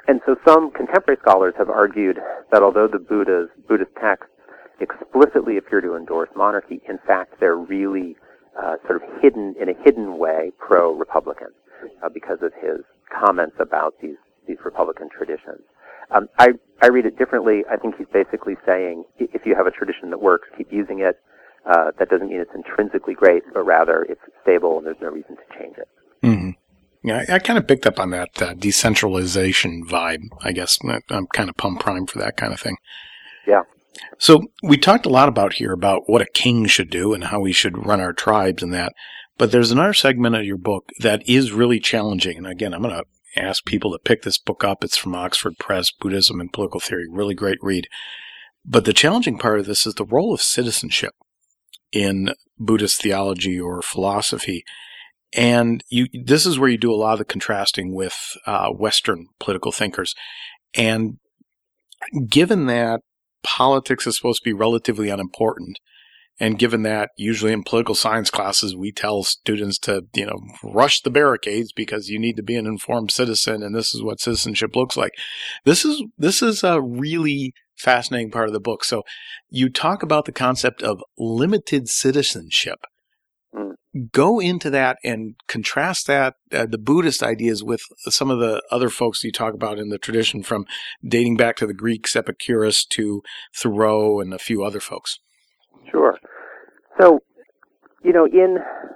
S3: and so some contemporary scholars have argued that although the Buddha's Buddhist texts explicitly appear to endorse monarchy, in fact they're really uh, sort of hidden in a hidden way pro-Republican uh, because of his comments about these these Republican traditions. Um, I I read it differently. I think he's basically saying if you have a tradition that works, keep using it. Uh, that doesn't mean it's intrinsically great, but rather it's stable and there's no reason to change it.
S2: Mm-hmm. Yeah, I, I kind of picked up on that uh, decentralization vibe, I guess. I'm kind of pump prime for that kind of thing.
S3: Yeah.
S2: So we talked a lot about here about what a king should do and how we should run our tribes and that. But there's another segment of your book that is really challenging. And again, I'm going to ask people to pick this book up. It's from Oxford Press, Buddhism and Political Theory. Really great read. But the challenging part of this is the role of citizenship in Buddhist theology or philosophy. And you, this is where you do a lot of the contrasting with uh, Western political thinkers. And given that politics is supposed to be relatively unimportant, and given that usually in political science classes we tell students to, you know, rush the barricades because you need to be an informed citizen and this is what citizenship looks like. This is this is a really fascinating part of the book. So you talk about the concept of limited citizenship. Go into that and contrast that, uh, the Buddhist ideas with some of the other folks you talk about in the tradition, from dating back to the Greeks, Epicurus, to Thoreau and a few other folks.
S3: Sure. So, you know, in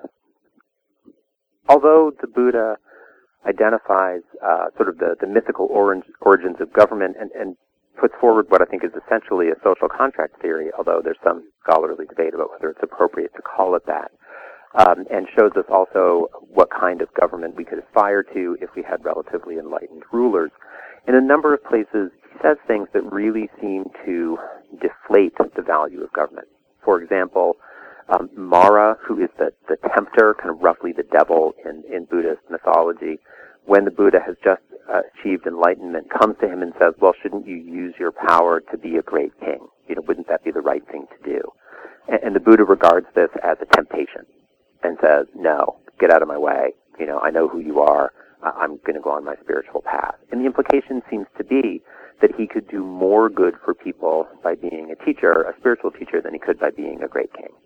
S3: although the Buddha identifies uh, sort of the, the mythical orange, origins of government and, and puts forward what I think is essentially a social contract theory, although there's some scholarly debate about whether it's appropriate to call it that, um, and shows us also what kind of government we could aspire to if we had relatively enlightened rulers. In a number of places, he says things that really seem to deflate the value of government. For example, um, Mara, who is the, the tempter, kind of roughly the devil in, in Buddhist mythology, when the Buddha has just uh, achieved enlightenment, comes to him and says, well, shouldn't you use your power to be a great king? You know, wouldn't that be the right thing to do? And, and the Buddha regards this as a temptation and says, no, get out of my way. You know, I know who you are. I'm going to go on my spiritual path. And the implication seems to be that he could do more good for people by being a teacher, a spiritual teacher, than he could by being a great king.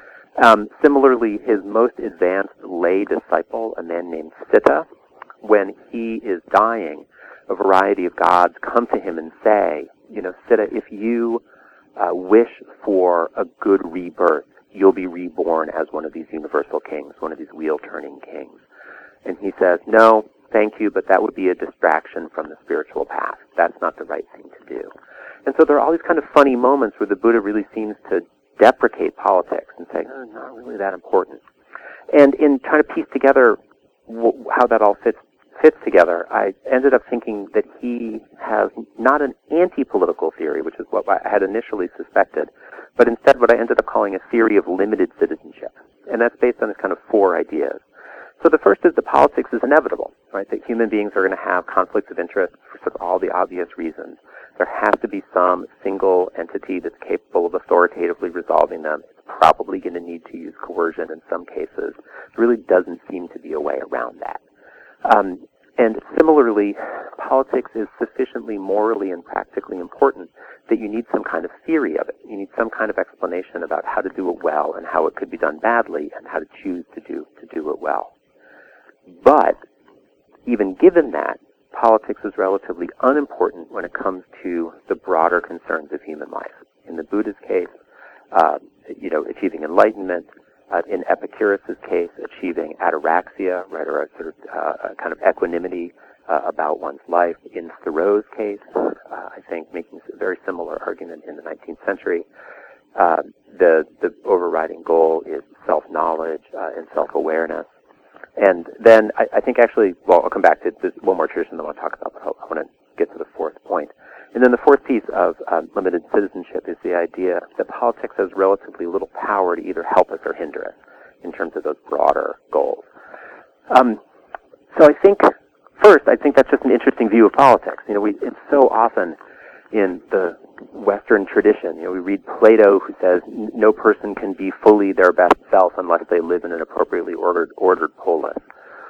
S3: Um, similarly, his most advanced lay disciple, a man named Siddha, when he is dying, a variety of gods come to him and say, you know, Siddha, if you uh, wish for a good rebirth, you'll be reborn as one of these universal kings, one of these wheel-turning kings. And he says, no, thank you, but that would be a distraction from the spiritual path. That's not the right thing to do. And so there are all these kind of funny moments where the Buddha really seems to deprecate politics and say, oh, not really that important. And in trying to piece together w- how that all fits fits together, I ended up thinking that he has not an anti-political theory, which is what I had initially suspected, but instead what I ended up calling a theory of limited citizenship. And that's based on this kind of four ideas. So the first is that politics is inevitable, right? That human beings are going to have conflicts of interest for sort of all the obvious reasons. There has to be some single entity that's capable of authoritatively resolving them. It's probably going to need to use coercion in some cases. There really doesn't seem to be a way around that. Um, and similarly, politics is sufficiently morally and practically important that you need some kind of theory of it. You need some kind of explanation about how to do it well and how it could be done badly and how to choose to do to do it well. But even given that, politics is relatively unimportant when it comes to the broader concerns of human life. In the Buddha's case, uh, you know, achieving enlightenment. Uh, in Epicurus' case, achieving ataraxia, right, or a sort of uh, a kind of equanimity uh, about one's life. In Thoreau's case, uh, I think making a very similar argument in the nineteenth century, uh, the the overriding goal is self-knowledge uh, and self-awareness. And then I, I think actually, well, I'll come back to this one more tradition that I want to talk about, but I want to get to the fourth point. And then the fourth piece of um, limited citizenship is the idea that politics has relatively little power to either help us or hinder us in terms of those broader goals. Um, so I think, first, I think that's just an interesting view of politics. You know, we, it's so often in the Western tradition, you know, we read Plato, who says no person can be fully their best self unless they live in an appropriately ordered, ordered polis.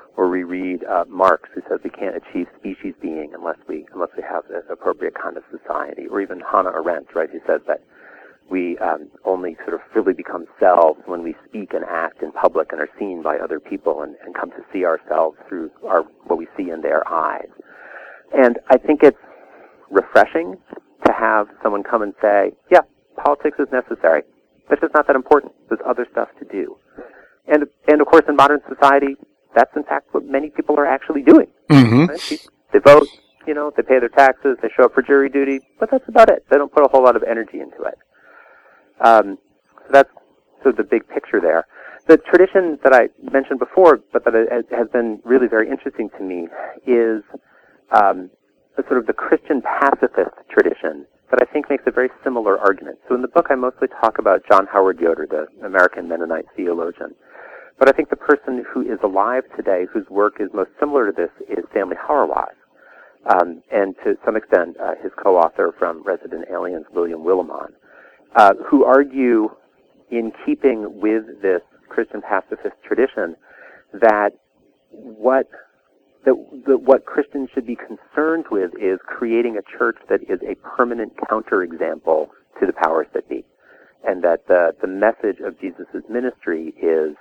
S3: or we read uh, Marx, who says we can't achieve species being unless we unless we have the appropriate kind of society, or even Hannah Arendt, right, who says that we um, only sort of fully become selves when we speak and act in public and are seen by other people and, and come to see ourselves through our what we see in their eyes. And I think it's refreshing to have someone come and say, yeah, politics is necessary, but it's just not that important. There's other stuff to do. And, and of course, in modern society, that's in fact what many people are actually doing.
S2: Mm-hmm.
S3: Right? They vote, you know, they pay their taxes, they show up for jury duty, but that's about it. They don't put a whole lot of energy into it. Um, so that's sort of the big picture there. The tradition that I mentioned before, but that has been really very interesting to me, is um, the sort of the Christian pacifist tradition that I think makes a very similar argument. So in the book, I mostly talk about John Howard Yoder, the American Mennonite theologian. But I think the person who is alive today, whose work is most similar to this, is Stanley Hauerwas. Um, and to some extent, uh, his co-author from Resident Aliens, William Willimon, uh, who argue, in keeping with this Christian pacifist tradition, that what that, that what Christians should be concerned with is creating a church that is a permanent counterexample to the powers that be, and that the the message of Jesus' ministry is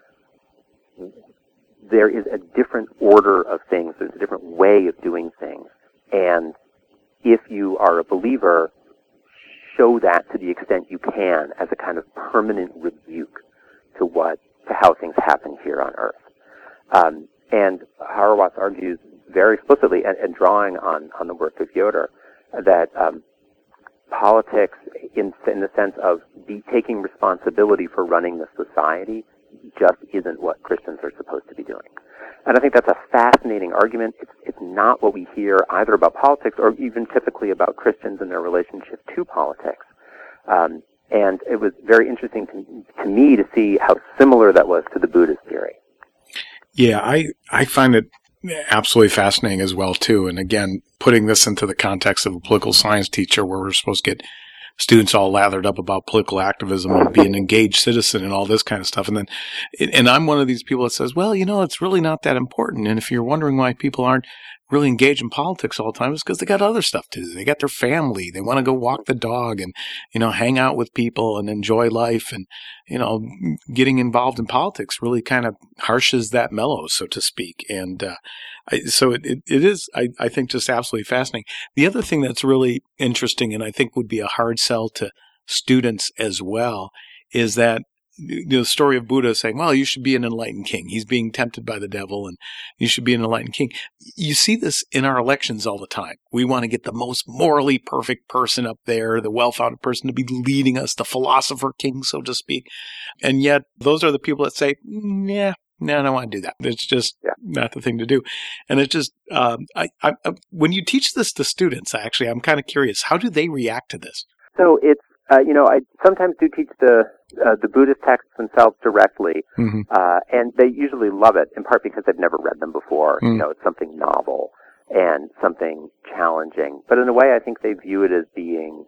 S3: there is a different order of things, there's a different way of doing things, and if you are a believer, show that to the extent you can as a kind of permanent rebuke to what to how things happen here on earth. Um, and Hauerwas argues very explicitly, and, and drawing on, on the work of Yoder, that um, politics, in, in the sense of be taking responsibility for running the society, just isn't what Christians are supposed to be doing. And I think that's a fascinating argument. It's, it's not what we hear either about politics or even typically about Christians and their relationship to politics. Um, and it was very interesting to, to me to see how similar that was to the Buddhist theory.
S2: Yeah, I, I find it absolutely fascinating as well, too. And again, putting this into the context of a political science teacher where we're supposed to get students all lathered up about political activism and be an engaged citizen and all this kind of stuff. And then, and I'm one of these people that says, well, you know, it's really not that important. And if you're wondering why people aren't really engaged in politics all the time, it's because they got other stuff to do. They got their family. They want to go walk the dog and, you know, hang out with people and enjoy life. And, you know, getting involved in politics really kind of harshes that mellow, so to speak. And, uh, I, so it, it, it is, I, I think, just absolutely fascinating. The other thing that's really interesting, and I think would be a hard sell to students as well, is that the story of Buddha saying, well, you should be an enlightened king. He's being tempted by the devil, and you should be an enlightened king. You see this in our elections all the time. We want to get the most morally perfect person up there, the well-founded person to be leading us, the philosopher king, so to speak. And yet, those are the people that say, nah, no, I don't want to do that. It's just yeah. not the thing to do. And it's just, um, I, I, I, when you teach this to students, actually, I'm kind of curious, how do they react to this?
S3: So it's, uh, you know, I sometimes do teach the uh, the Buddhist texts themselves directly, mm-hmm. uh, and they usually love it, in part because they've never read them before. Mm. You know, it's something novel and something challenging. But in a way, I think they view it as being,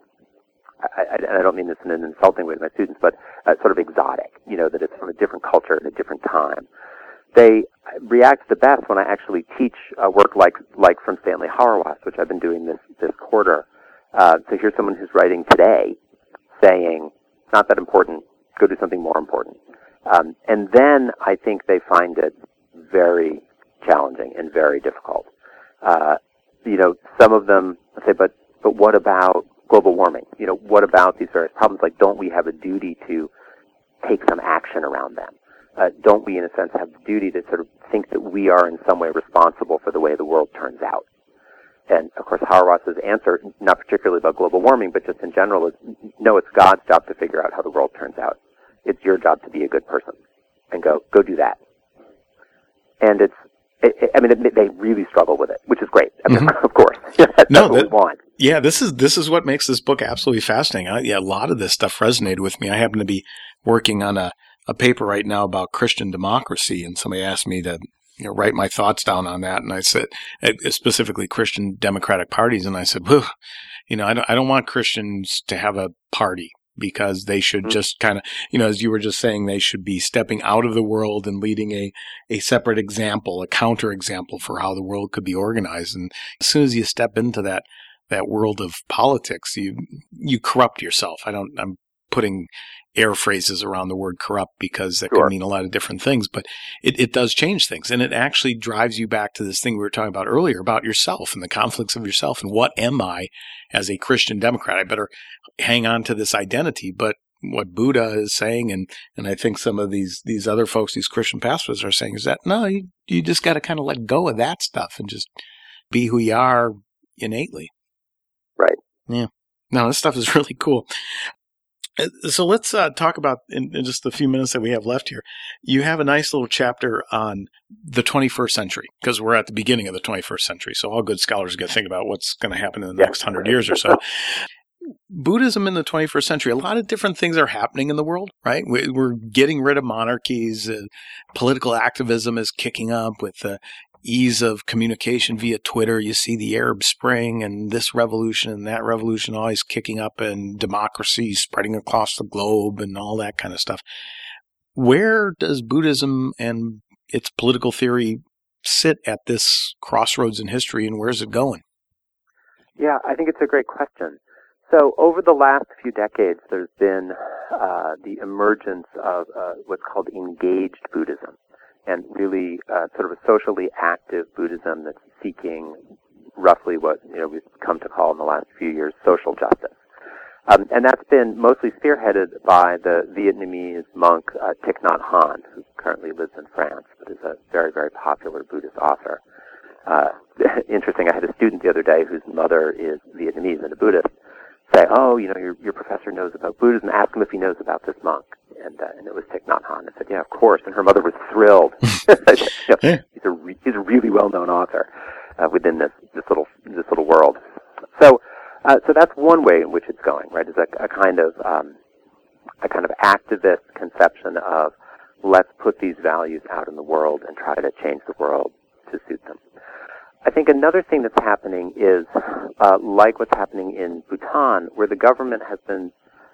S3: I, I, and I don't mean this in an insulting way to my students, but uh, sort of exotic, you know, that it's from a different culture at a different time. They react the best when I actually teach a work like like from Stanley Hauerwas, which I've been doing this, this quarter. Uh, so here's someone who's writing today saying, it's not that important, go do something more important. Um, and then I think they find it very challenging and very difficult. Uh, you know, some of them say, but but what about global warming? You know, what about these various problems? Like, don't we have a duty to take some action around them? Uh, don't we, in a sense, have the duty to sort of think that we are in some way responsible for the way the world turns out? And, of course, Hauerwas' answer, not particularly about global warming, but just in general, is no, it's God's job to figure out how the world turns out. It's your job to be a good person. And go, go do that. And it's, it, it, I mean, it, they really struggle with it, which is great. I mean, mm-hmm. Of course. That's
S2: no,
S3: what
S2: that,
S3: we want.
S2: Yeah, this is, this is what makes this book absolutely fascinating. I, yeah, a lot of this stuff resonated with me. I happen to be working on a, a paper right now about Christian democracy, and somebody asked me to, you know, write my thoughts down on that. And I said, specifically Christian democratic parties. And I said, well, you know, I don't, I don't want Christians to have a party, because they should mm-hmm. just kind of, you know, as you were just saying, they should be stepping out of the world and leading a, a separate example, a counter example for how the world could be organized. And as soon as you step into that, that world of politics, you, you corrupt yourself. I don't, I'm putting air phrases around the word corrupt because that
S3: sure.
S2: could mean a lot of different things, but it, it does change things. And it actually drives you back to this thing we were talking about earlier about yourself and the conflicts of yourself and what am I as a Christian Democrat? I better hang on to this identity. But what Buddha is saying, and, and I think some of these, these other folks, these Christian pastors are saying is that, no, you, you just got to kind of let go of that stuff and just be who you are innately.
S3: Right.
S2: Yeah. No, this stuff is really cool. So let's uh, talk about, in, in just the few minutes that we have left here, you have a nice little chapter on the twenty-first century, because we're at the beginning of the twenty-first century. So all good scholars are going to think about what's going to happen in the
S3: yeah.
S2: next hundred years or so. Buddhism in the twenty-first century, a lot of different things are happening in the world, right? We're getting rid of monarchies. Uh, political activism is kicking up with the ease of communication via Twitter. You see the Arab Spring and this revolution and that revolution always kicking up, and democracy spreading across the globe and all that kind of stuff. Where does Buddhism and its political theory sit at this crossroads in history, and where's it going?
S3: Yeah, I think it's a great question. So over the last few decades, there's been uh, the emergence of uh, what's called engaged Buddhism, and really uh, sort of a socially active Buddhism that's seeking roughly what you know we've come to call in the last few years social justice. Um, and that's been mostly spearheaded by the Vietnamese monk uh, Thich Nhat Hanh, who currently lives in France, but is a very, very popular Buddhist author. Uh, interesting, I had a student the other day whose mother is Vietnamese and a Buddhist say, oh, you know, your, your professor knows about Buddhism, ask him if he knows about this monk. And, uh, and it was Thich Nhat Hanh. I said, yeah, of course. And her mother was thrilled. you know, he's a re- he's a really well-known author uh, within this this little this little world. So uh, so that's one way in which it's going, right? Is a, a kind of um, a kind of activist conception of let's put these values out in the world and try to change the world to suit them. I think another thing that's happening is uh, like what's happening in Bhutan, where the government has been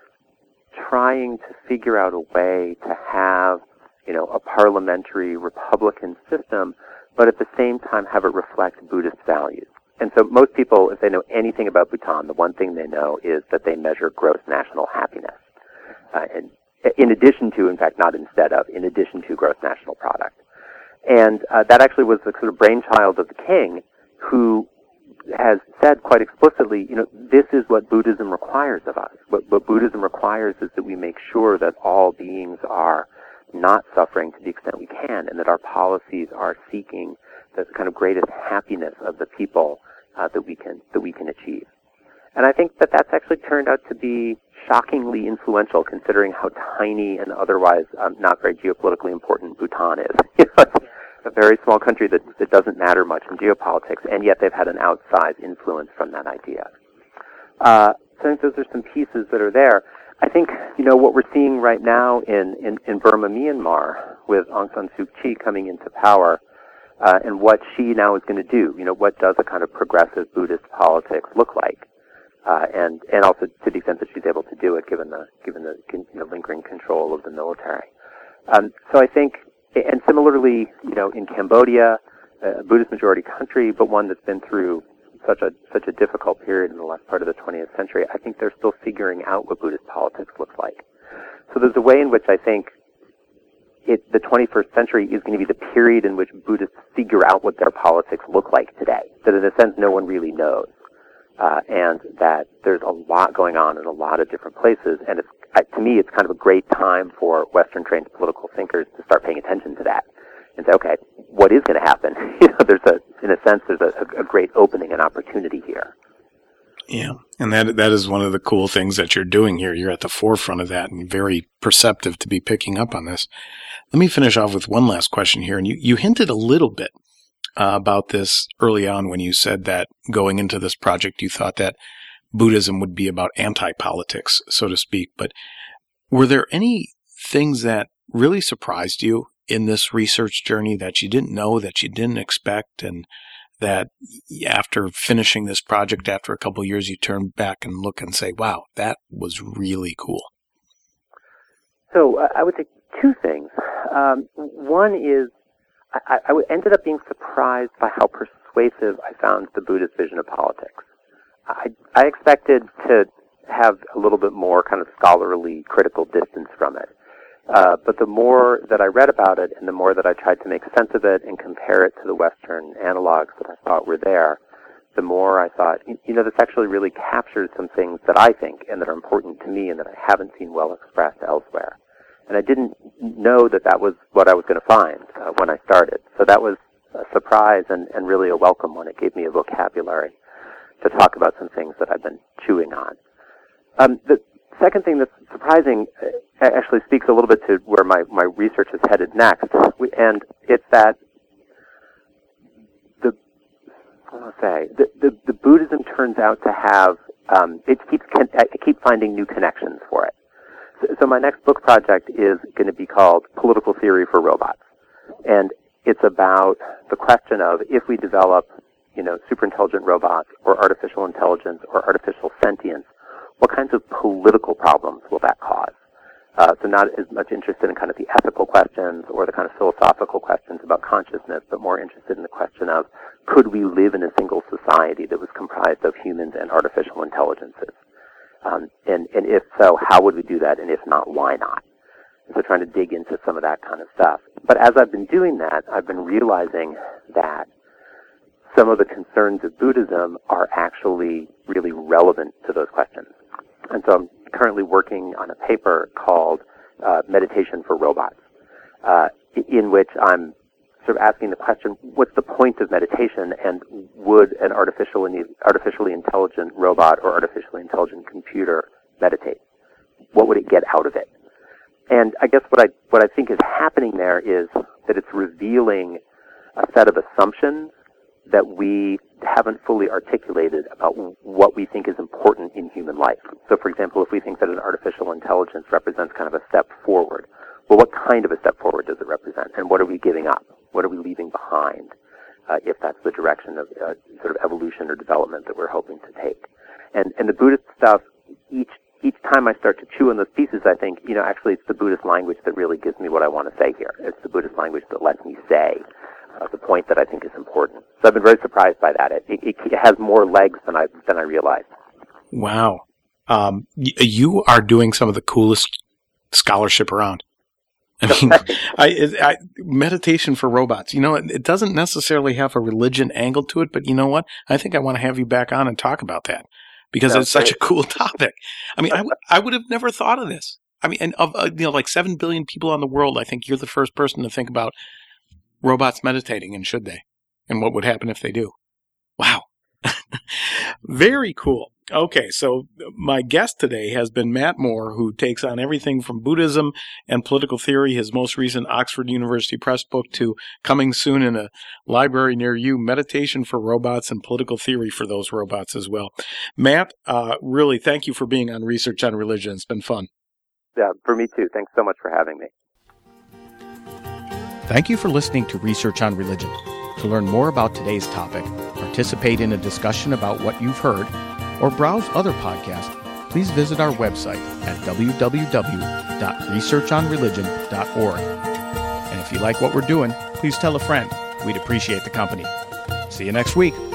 S3: trying to figure out a way to have, you know, a parliamentary republican system, but at the same time have it reflect Buddhist values. And so most people, if they know anything about Bhutan, the one thing they know is that they measure gross national happiness. Uh, and in addition to, in fact, not instead of, in addition to gross national product. And uh, that actually was the sort of brainchild of the king, who has said quite explicitly, you know, this is what Buddhism requires of us. What, what Buddhism requires is that we make sure that all beings are not suffering to the extent we can, and that our policies are seeking the kind of greatest happiness of the people uh, that we can that we can achieve. And I think that that's actually turned out to be shockingly influential, considering how tiny and otherwise um, not very geopolitically important Bhutan is. You know, it's a very small country that, that doesn't matter much in geopolitics, and yet they've had an outsized influence from that idea. Uh, so I think those are some pieces that are there. I think, you know, what we're seeing right now in, in, in Burma, Myanmar, with Aung San Suu Kyi coming into power, uh, and what she now is going to do. You know, what does a kind of progressive Buddhist politics look like? Uh, and, and also to the extent that she's able to do it, given the, given the, you know, lingering control of the military. Um, so I think, and similarly, you know, in Cambodia, a Buddhist majority country, but one that's been through such a, such a difficult period in the last part of the twentieth century, I think they're still figuring out what Buddhist politics looks like. So there's a way in which I think it, the twenty-first century is going to be the period in which Buddhists figure out what their politics look like today, that in a sense no one really knows. Uh, and that there's a lot going on in a lot of different places, and it's, uh, to me, it's kind of a great time for Western-trained political thinkers to start paying attention to that and say, okay, what is going to happen? You know, there's a, in a sense, there's a, a great opening and opportunity here.
S2: Yeah, and that that is one of the cool things that you're doing here. You're at the forefront of that, and very perceptive to be picking up on this. Let me finish off with one last question here, and you, you hinted a little bit Uh, about this early on when you said that going into this project you thought that Buddhism would be about anti-politics, so to speak. But were there any things that really surprised you in this research journey that you didn't know, that you didn't expect, and that after finishing this project, after a couple of years, you turn back and look and say, wow, that was really cool?
S3: So uh, I would say two things. Um, one is I, I ended up being surprised by how persuasive I found the Buddhist vision of politics. I, I expected to have a little bit more kind of scholarly, critical distance from it. Uh, but the more that I read about it and the more that I tried to make sense of it and compare it to the Western analogs that I thought were there, the more I thought, you know, this actually really captures some things that I think and that are important to me and that I haven't seen well expressed elsewhere. And I didn't know that that was what I was going to find uh, when I started. So that was a surprise and, and really a welcome one. It gave me a vocabulary to talk about some things that I've been chewing on. Um, the second thing that's surprising uh, actually speaks a little bit to where my, my research is headed next, we, and it's that the I want to say the, the the Buddhism turns out to have um, it keeps I keep finding new connections for it. So, so my next book project is going to be called Political Theory for Robots, and it's about the question of if we develop, you know, superintelligent robots or artificial intelligence or artificial sentience, what kinds of political problems will that cause? Uh, so not as much interested in kind of the ethical questions or the kind of philosophical questions about consciousness, but more interested in the question of could we live in a single society that was comprised of humans and artificial intelligences? Um, and, and if so, how would we do that? And if not, why not? And so trying to dig into some of that kind of stuff. But as I've been doing that, I've been realizing that some of the concerns of Buddhism are actually really relevant to those questions. And so I'm currently working on a paper called uh, Meditation for Robots, uh, in which I'm sort of asking the question, what's the point of meditation, and would an artificial, artificially intelligent robot or artificially intelligent computer meditate? What would it get out of it? And I guess what I, what I think is happening there is that it's revealing a set of assumptions that we haven't fully articulated about what we think is important in human life. So, for example, if we think that an artificial intelligence represents kind of a step forward, well, what kind of a step forward does it represent? And what are we giving up? What are we leaving behind, uh, if that's the direction of uh, sort of evolution or development that we're hoping to take? And, and the Buddhist stuff, each each time I start to chew on those pieces, I think, you know, actually it's the Buddhist language that really gives me what I want to say here. It's the Buddhist language that lets me say Uh, the point that I think is important. So I've been very surprised by that. It, it, it has more legs than I than I realized.
S2: Wow. Um, y- you are doing some of the coolest scholarship around. I mean, I, I, meditation for robots, you know, it, it doesn't necessarily have a religion angle to it, but you know what? I think I want to have you back on and talk about that because That's it's such great. a cool topic. I mean, I, w- I would have never thought of this. I mean, and of, uh, you know, like seven billion people on the world, I think you're the first person to think about robots meditating, and should they? And what would happen if they do? Wow. Very cool. Okay, so my guest today has been Matt Moore, who takes on everything from Buddhism and political theory, his most recent Oxford University Press book, to coming soon in a library near you, Meditation for Robots and Political Theory for those robots as well. Matt, uh, really, thank you for being on Research on Religion. It's been fun.
S3: Yeah, for me too. Thanks so much for having me.
S1: Thank you for listening to Research on Religion. To learn more about today's topic, participate in a discussion about what you've heard, or browse other podcasts, please visit our website at w w w dot research on religion dot org. And if you like what we're doing, please tell a friend. We'd appreciate the company. See you next week.